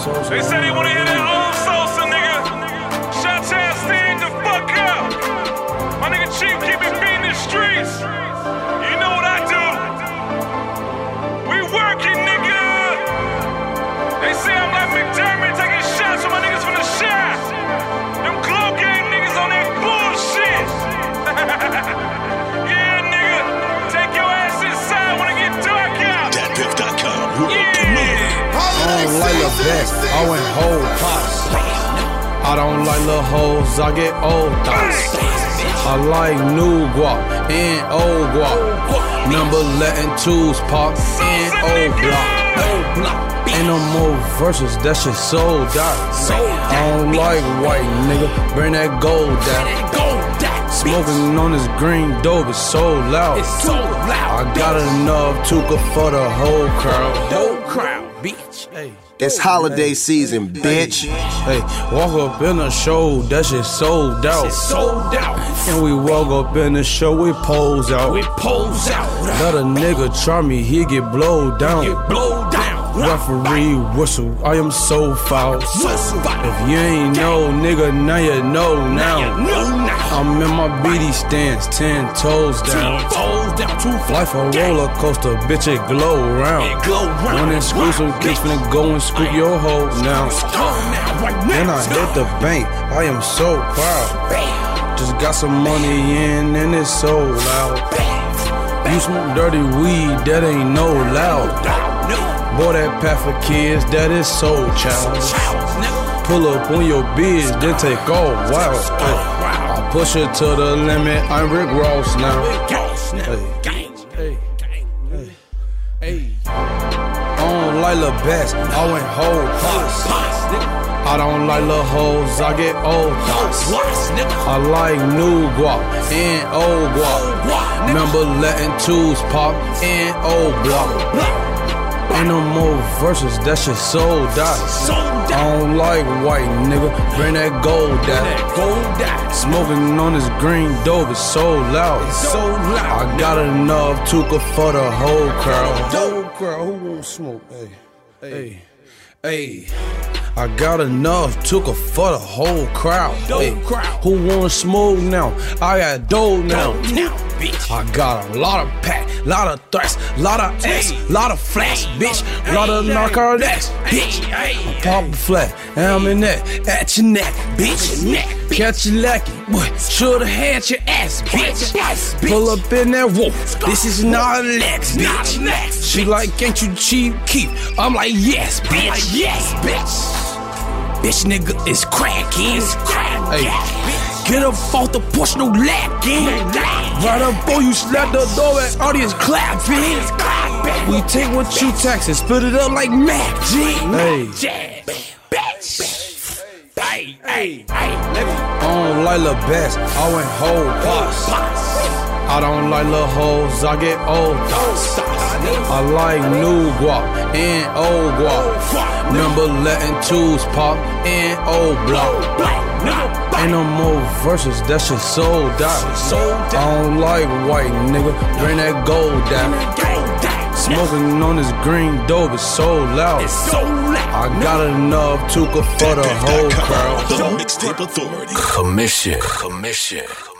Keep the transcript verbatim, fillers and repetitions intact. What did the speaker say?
Sosa. They say they wanna hear that old Sosa, nigga. Shout out, stand the fuck up. My nigga Chief keep it beating the streets. You know what I do. We working, nigga. They say I'm like McDermott taking shots with my niggas from the shot. Them Glow Gang niggas on that bullshit. Yeah, nigga. Take your ass inside when it get dark out. dat piff dot com. Yeah. I don't like the best, I went whole pots. I don't like little hoes, I get old thoughts. I like new guap and old guap. Number letting twos pop and old block. Ain't no more verses, that shit sold out. I don't like white nigga, bring that gold down. Smoking on this green dope, it's so loud. I got enough tuka for the whole crowd. Whole crowd, bitch. Hey. It's holiday season, bitch. Hey, walk up in the show, that shit sold out. Sold out. And we walk up in the show, we pose out. We pose out. Let a nigga try me, he get blowed down. Get blowed down. Referee whistle, I am so foul. If you ain't know, nigga, now you know now. I'm in my B D stance, ten toes down. Life a roller coaster, bitch, it glow round. One exclusive kicks finna go and scoop your hoe now. Then I hit the bank, I am so proud. Just got some money in and it's so loud. You smoke dirty weed, that ain't no loud. Boy, that path for kids, that is so childish. Pull up on your biz, then take off, wow. Hey, I push it to the limit, I'm Rick Ross now. Hey, hey, hey, hey. I don't like the best, I went whole pots. I don't like little hoes, I get old thoughts. I like new guap and old guap. Remember letting twos pop and old block. Ain't no more verses, that shit sold out. I don't like white nigga, bring that gold down. Smoking on this green dope, it's so loud. I got enough tuka for the whole crowd. Whole crowd, who won't smoke? Hey, hey, hey. I got enough tuka for the whole crowd. Hey, who wanna smoke now? I got dough now. I got a lot of pack, lot of threats, lot of ass, lot of flash, bitch, lot of narcotics, bitch. I pop a flat, and I'm in that, at your neck, bitch. Catch you lucky, boy, shoulda had your ass, bitch. Pull up in that wolf, this is not a Lex, bitch. She like, ain't you cheap, keep? I'm like, yes, bitch, yes, bitch. Bitch, nigga is crackin', hey. Get up off the porch, no lacking. Right up, boy, you slap the door and audience clapping. We take what you tax and split it up like Mac G. Hey, hey, hey, I don't like the best, I went whole pots. I don't like little hoes, I get old thoughts. I like new guap and old guap. Remember letting twos pop and old block. Ain't no more verses, that shit sold out. I don't like white nigga, bring that gold down. Smoking on this green dope, it's so loud. I got enough tuka for the whole crowd. The Mixtape Authority. Commission. Commission.